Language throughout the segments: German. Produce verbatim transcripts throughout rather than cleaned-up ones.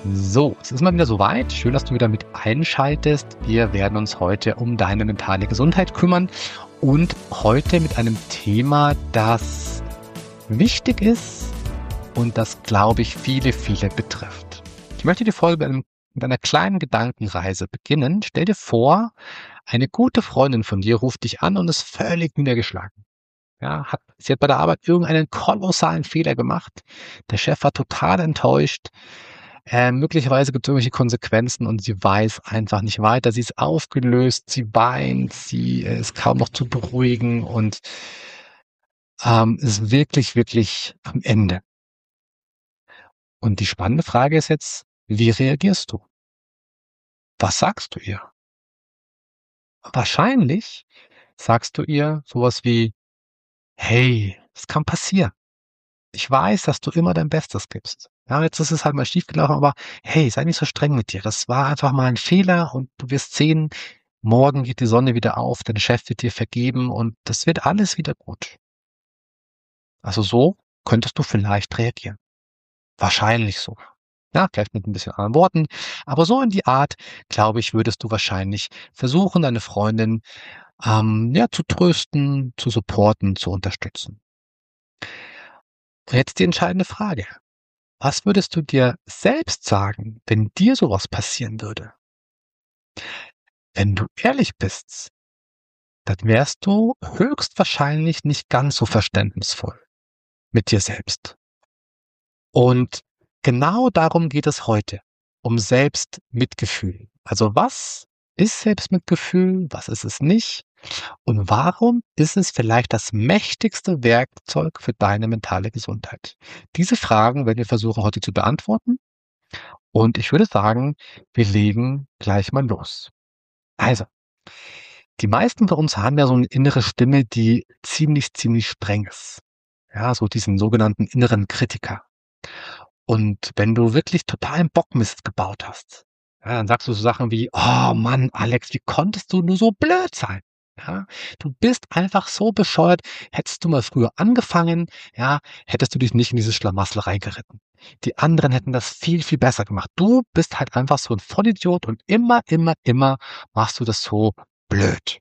So, es ist mal wieder soweit. Schön, dass du wieder mit einschaltest. Wir werden uns heute um deine mentale Gesundheit kümmern und heute mit einem Thema, das wichtig ist und das, glaube ich, viele, viele betrifft. Ich möchte die Folge mit, einem, mit einer kleinen Gedankenreise beginnen. Stell dir vor, eine gute Freundin von dir ruft dich an und ist völlig niedergeschlagen. Ja, hat, sie hat bei der Arbeit irgendeinen kolossalen Fehler gemacht. Der Chef war total enttäuscht. Äh, möglicherweise gibt es irgendwelche Konsequenzen und sie weiß einfach nicht weiter. Sie ist aufgelöst, sie weint, sie äh, ist kaum noch zu beruhigen und ähm, ist wirklich, wirklich am Ende. Und die spannende Frage ist jetzt, wie reagierst du? Was sagst du ihr? Wahrscheinlich sagst du ihr sowas wie, hey, es kann passieren. Ich weiß, dass du immer dein Bestes gibst. Ja, jetzt ist es halt mal schiefgelaufen, aber hey, sei nicht so streng mit dir. Das war einfach mal ein Fehler und du wirst sehen, morgen geht die Sonne wieder auf, dein Chef wird dir vergeben und das wird alles wieder gut. Also so könntest du vielleicht reagieren. Wahrscheinlich sogar. Ja, vielleicht mit ein bisschen anderen Worten, aber so in die Art, glaube ich, würdest du wahrscheinlich versuchen, deine Freundin ähm, ja, zu trösten, zu supporten, zu unterstützen. Jetzt die entscheidende Frage. Was würdest du dir selbst sagen, wenn dir sowas passieren würde? Wenn du ehrlich bist, dann wärst du höchstwahrscheinlich nicht ganz so verständnisvoll mit dir selbst. Und genau darum geht es heute, um Selbstmitgefühl. Also was ist Selbstmitgefühl, was ist es nicht? Und warum ist es vielleicht das mächtigste Werkzeug für deine mentale Gesundheit? Diese Fragen werden wir versuchen heute zu beantworten. Und ich würde sagen, wir legen gleich mal los. Also, die meisten von uns haben ja so eine innere Stimme, die ziemlich, ziemlich streng ist. Ja, so diesen sogenannten inneren Kritiker. Und wenn du wirklich totalen Bockmist gebaut hast, ja, dann sagst du so Sachen wie, oh Mann, Alex, wie konntest du nur so blöd sein? Ja, du bist einfach so bescheuert. Hättest du mal früher angefangen, ja, hättest du dich nicht in dieses Schlamassel reingeritten. Die anderen hätten das viel, viel besser gemacht. Du bist halt einfach so ein Vollidiot und immer, immer, immer machst du das so blöd.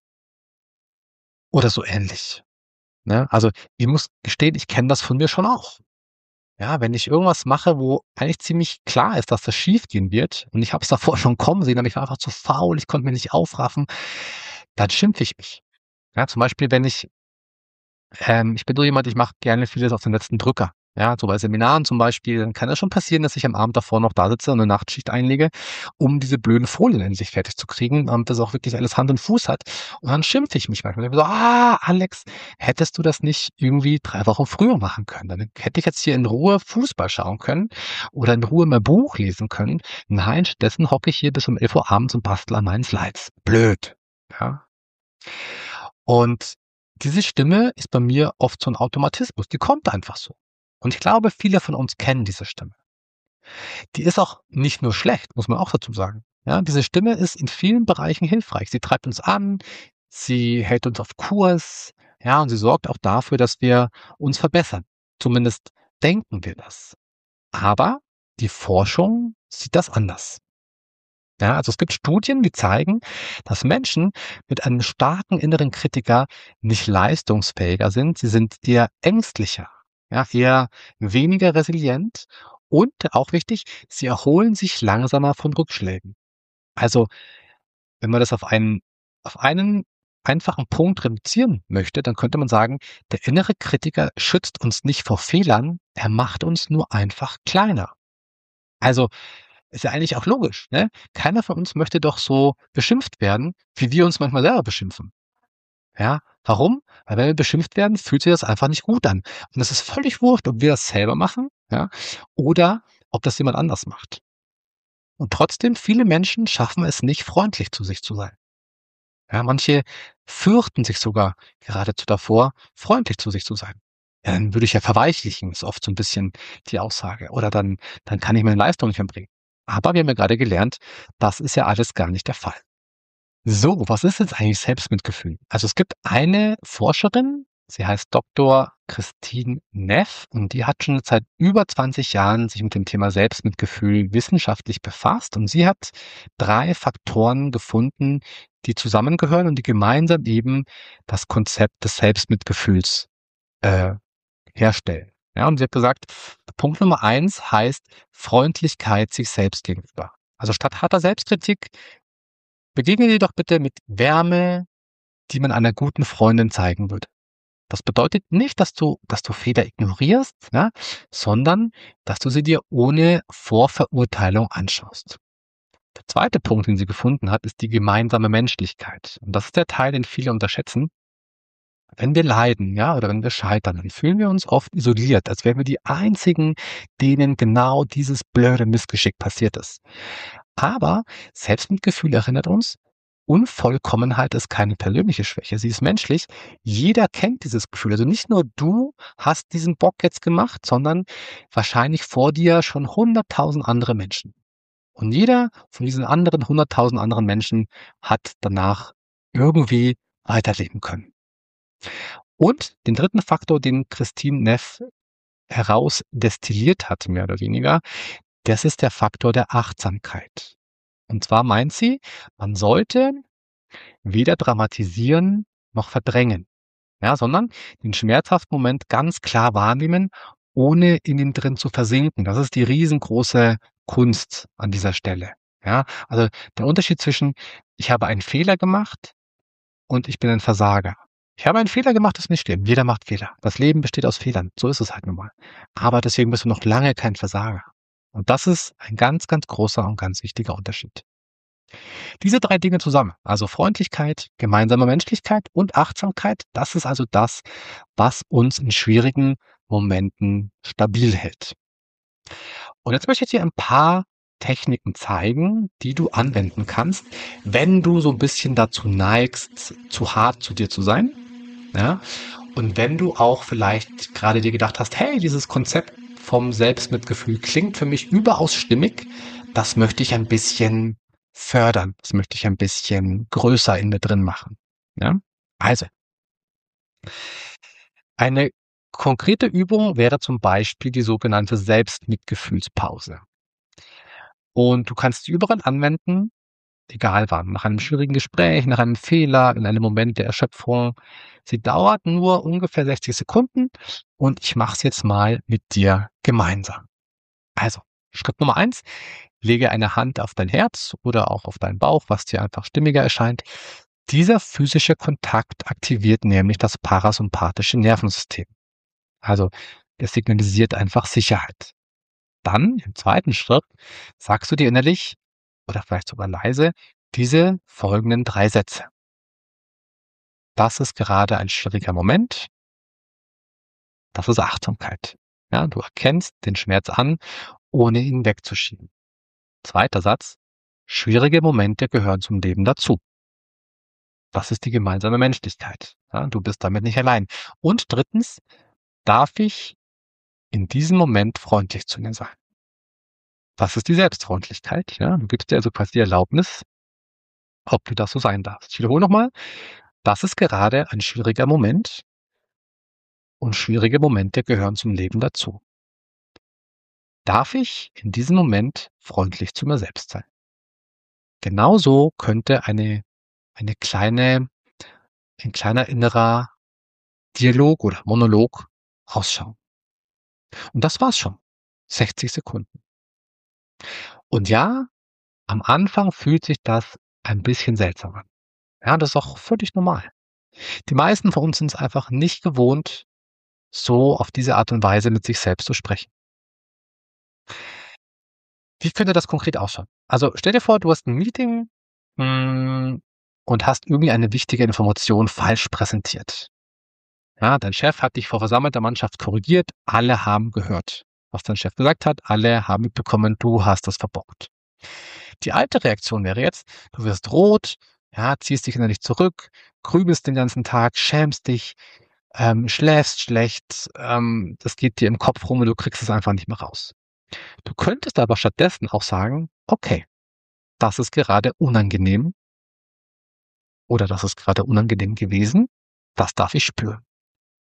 Oder so ähnlich. Ne? Also ich muss gestehen, ich kenne das von mir schon auch. Ja, wenn ich irgendwas mache, wo eigentlich ziemlich klar ist, dass das schiefgehen wird und ich habe es davor schon kommen sehen, aber ich war einfach zu faul, ich konnte mich nicht aufraffen, dann schimpfe ich mich. Ja, zum Beispiel, wenn ich ähm, ich bin so jemand, ich mache gerne vieles auf den letzten Drücker. Ja, so bei Seminaren zum Beispiel, dann kann es schon passieren, dass ich am Abend davor noch da sitze und eine Nachtschicht einlege, um diese blöden Folien endlich fertig zu kriegen, damit das auch wirklich alles Hand und Fuß hat. Und dann schimpfe ich mich manchmal. Ich so, ah, Alex, hättest du das nicht irgendwie drei Wochen früher machen können? Dann hätte ich jetzt hier in Ruhe Fußball schauen können oder in Ruhe mein Buch lesen können. Nein, stattdessen hocke ich hier bis um elf Uhr abends und bastel an meinen Slides. Blöd. Ja. Und diese Stimme ist bei mir oft so ein Automatismus. Die kommt einfach so. Und ich glaube, viele von uns kennen diese Stimme. Die ist auch nicht nur schlecht, muss man auch dazu sagen. Ja, diese Stimme ist in vielen Bereichen hilfreich. Sie treibt uns an, sie hält uns auf Kurs, ja, und sie sorgt auch dafür, dass wir uns verbessern. Zumindest denken wir das. Aber die Forschung sieht das anders. Ja, also es gibt Studien, die zeigen, dass Menschen mit einem starken inneren Kritiker nicht leistungsfähiger sind. Sie sind eher ängstlicher, ja, eher weniger resilient und auch wichtig, sie erholen sich langsamer von Rückschlägen. Also, wenn man das auf einen, auf einen einfachen Punkt reduzieren möchte, dann könnte man sagen, der innere Kritiker schützt uns nicht vor Fehlern, er macht uns nur einfach kleiner. Also, ist ja eigentlich auch logisch, ne? Keiner von uns möchte doch so beschimpft werden, wie wir uns manchmal selber beschimpfen. Ja, warum? Weil wenn wir beschimpft werden, fühlt sich das einfach nicht gut an. Und es ist völlig wurscht, ob wir das selber machen, ja, oder ob das jemand anders macht. Und trotzdem, viele Menschen schaffen es nicht, freundlich zu sich zu sein. Ja, manche fürchten sich sogar geradezu davor, freundlich zu sich zu sein. Ja, dann würde ich ja verweichlichen, ist oft so ein bisschen die Aussage. Oder dann, dann kann ich meine Leistung nicht mehr bringen. Aber wir haben ja gerade gelernt, das ist ja alles gar nicht der Fall. So, was ist jetzt eigentlich Selbstmitgefühl? Also es gibt eine Forscherin, Sie heißt Doktor Christine Neff und die hat schon seit über zwanzig Jahren sich mit dem Thema Selbstmitgefühl wissenschaftlich befasst und sie hat drei Faktoren gefunden, die zusammengehören und die gemeinsam eben das Konzept des Selbstmitgefühls äh, herstellen. Ja, und sie hat gesagt, Punkt Nummer eins heißt Freundlichkeit sich selbst gegenüber. Also statt harter Selbstkritik begegne dir doch bitte mit Wärme, die man einer guten Freundin zeigen würde. Das bedeutet nicht, dass du, dass du Fehler ignorierst, ja, sondern dass du sie dir ohne Vorverurteilung anschaust. Der zweite Punkt, den sie gefunden hat, ist die gemeinsame Menschlichkeit. Und das ist der Teil, den viele unterschätzen. Wenn wir leiden, ja, oder wenn wir scheitern, dann fühlen wir uns oft isoliert, als wären wir die Einzigen, denen genau dieses blöde Missgeschick passiert ist. Aber Selbstmitgefühl erinnert uns, Unvollkommenheit ist keine persönliche Schwäche, sie ist menschlich. Jeder kennt dieses Gefühl. Also nicht nur du hast diesen Bock jetzt gemacht, sondern wahrscheinlich vor dir schon hunderttausend andere Menschen. Und jeder von diesen anderen hunderttausend anderen Menschen hat danach irgendwie weiterleben können. Und den dritten Faktor, den Christine Neff herausdestilliert hat, mehr oder weniger, das ist der Faktor der Achtsamkeit. Und zwar meint sie, man sollte weder dramatisieren noch verdrängen, ja, sondern den schmerzhaften Moment ganz klar wahrnehmen, ohne in ihn drin zu versinken. Das ist die riesengroße Kunst an dieser Stelle. Ja, also der Unterschied zwischen ich habe einen Fehler gemacht und ich bin ein Versager. Ich habe einen Fehler gemacht, das ist nicht schlimm. Jeder macht Fehler. Das Leben besteht aus Fehlern. So ist es halt nun mal. Aber deswegen bist du noch lange kein Versager. Und das ist ein ganz, ganz großer und ganz wichtiger Unterschied. Diese drei Dinge zusammen, also Freundlichkeit, gemeinsame Menschlichkeit und Achtsamkeit, das ist also das, was uns in schwierigen Momenten stabil hält. Und jetzt möchte ich dir ein paar Techniken zeigen, die du anwenden kannst, wenn du so ein bisschen dazu neigst, zu hart zu dir zu sein. Ja? Und wenn du auch vielleicht gerade dir gedacht hast, hey, dieses Konzept vom Selbstmitgefühl klingt für mich überaus stimmig, das möchte ich ein bisschen fördern, das möchte ich ein bisschen größer in mir drin machen. Ja? Also, eine konkrete Übung wäre zum Beispiel die sogenannte Selbstmitgefühlspause. Und du kannst sie überall anwenden, egal wann, nach einem schwierigen Gespräch, nach einem Fehler, in einem Moment der Erschöpfung. Sie dauert nur ungefähr sechzig Sekunden und ich mache es jetzt mal mit dir gemeinsam. Also, Schritt Nummer eins, lege eine Hand auf dein Herz oder auch auf deinen Bauch, was dir einfach stimmiger erscheint. Dieser physische Kontakt aktiviert nämlich das parasympathische Nervensystem. Also, es signalisiert einfach Sicherheit. Dann, im zweiten Schritt, sagst du dir innerlich oder vielleicht sogar leise diese folgenden drei Sätze. Das ist gerade ein schwieriger Moment. Das ist Achtsamkeit. Ja, du erkennst den Schmerz an, ohne ihn wegzuschieben. Zweiter Satz. Schwierige Momente gehören zum Leben dazu. Das ist die gemeinsame Menschlichkeit. Ja, du bist damit nicht allein. Und drittens, darf ich in diesem Moment freundlich zu mir sein? Das ist die Selbstfreundlichkeit. Ja, du gibst dir also quasi die Erlaubnis, ob du das so sein darfst. Ich wiederhole nochmal. Das ist gerade ein schwieriger Moment und schwierige Momente gehören zum Leben dazu. Darf ich in diesem Moment freundlich zu mir selbst sein? Genauso könnte eine, eine kleine, ein kleiner innerer Dialog oder Monolog ausschauen. Und das war's schon. sechzig Sekunden. Und ja, am Anfang fühlt sich das ein bisschen seltsam an. Ja, das ist auch völlig normal. Die meisten von uns sind es einfach nicht gewohnt, so auf diese Art und Weise mit sich selbst zu sprechen. Wie könnte das konkret ausschauen? Also stell dir vor, du hast ein Meeting mh, und hast irgendwie eine wichtige Information falsch präsentiert. Ja, dein Chef hat dich vor versammelter Mannschaft korrigiert, alle haben gehört, was dein Chef gesagt hat, alle haben mitbekommen, du hast das verbockt. Die alte Reaktion wäre jetzt, du wirst rot, ja, ziehst dich innerlich zurück, grübelst den ganzen Tag, schämst dich, ähm, schläfst schlecht, ähm, das geht dir im Kopf rum und du kriegst es einfach nicht mehr raus. Du könntest aber stattdessen auch sagen, okay, das ist gerade unangenehm oder das ist gerade unangenehm gewesen, das darf ich spüren.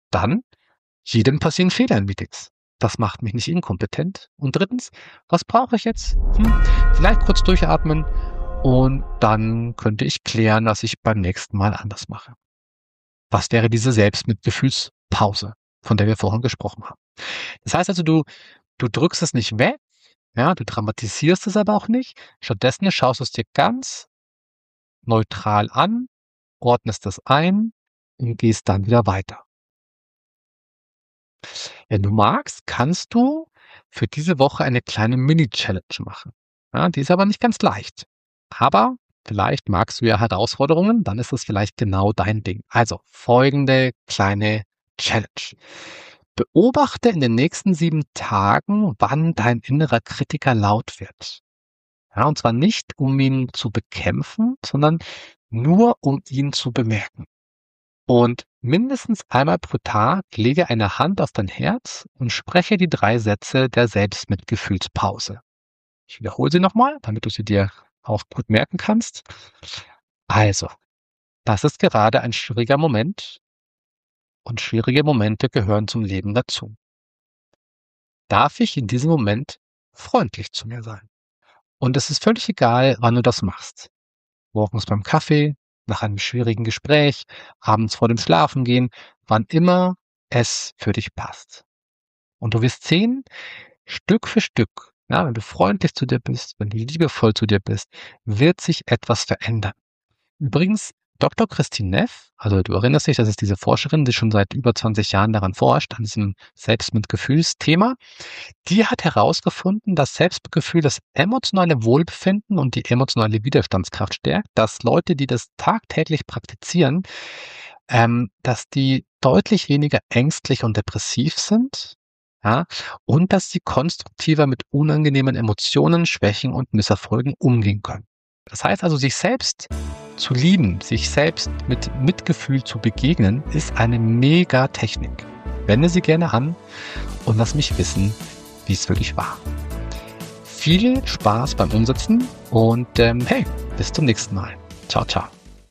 dann, jedem passieren Fehler in Meetings. Das macht mich nicht inkompetent. Und drittens, was brauche ich jetzt? Hm, vielleicht kurz durchatmen und dann könnte ich klären, was ich beim nächsten Mal anders mache. Was wäre diese Selbstmitgefühlspause, von der wir vorhin gesprochen haben? Das heißt also, du, du drückst es nicht weg, ja, du dramatisierst es aber auch nicht. Stattdessen schaust du es dir ganz neutral an, ordnest das ein und gehst dann wieder weiter. Wenn du magst, kannst du für diese Woche eine kleine Mini-Challenge machen. Ja, die ist aber nicht ganz leicht. Aber vielleicht magst du ja Herausforderungen, dann ist das vielleicht genau dein Ding. Also folgende kleine Challenge. Beobachte in den nächsten sieben Tagen, wann dein innerer Kritiker laut wird. Ja, und zwar nicht, um ihn zu bekämpfen, sondern nur, um ihn zu bemerken. Und mindestens einmal pro Tag lege eine Hand auf dein Herz und spreche die drei Sätze der Selbstmitgefühlspause. Ich wiederhole sie nochmal, damit du sie dir auch gut merken kannst. Also, das ist gerade ein schwieriger Moment und schwierige Momente gehören zum Leben dazu. Darf ich in diesem Moment freundlich zu mir sein? Und es ist völlig egal, wann du das machst. Morgens beim Kaffee, nach einem schwierigen Gespräch, abends vor dem Schlafengehen, wann immer es für dich passt. Und du wirst sehen, Stück für Stück, ja, wenn du freundlich zu dir bist, wenn du liebevoll zu dir bist, wird sich etwas verändern. Übrigens, Doktor Christine Neff, also du erinnerst dich, das ist diese Forscherin, die schon seit über zwanzig Jahren daran forscht, an diesem Selbstmitgefühlsthema, die hat herausgefunden, dass Selbstmitgefühl das emotionale Wohlbefinden und die emotionale Widerstandskraft stärkt, dass Leute, die das tagtäglich praktizieren, ähm, dass die deutlich weniger ängstlich und depressiv sind, ja, und dass sie konstruktiver mit unangenehmen Emotionen, Schwächen und Misserfolgen umgehen können. Das heißt also, sich selbst zu lieben, sich selbst mit Mitgefühl zu begegnen, ist eine mega Technik. Wende sie gerne an und lass mich wissen, wie es wirklich war. Viel Spaß beim Umsetzen und ähm, hey, bis zum nächsten Mal. Ciao, ciao.